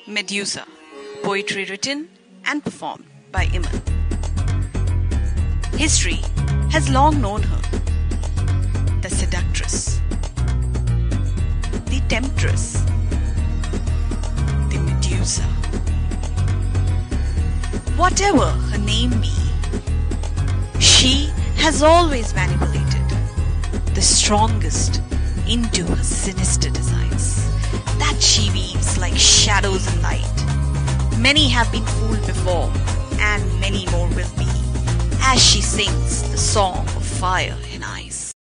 Medusa, poetry written and performed by Iman. History has long known her, the seductress, the temptress, the Medusa. Whatever her name be, she has always manipulated the strongest into her sinister designs that she weaves like shadows and light. Many have been fooled before, and many more will be, as she sings the song of fire,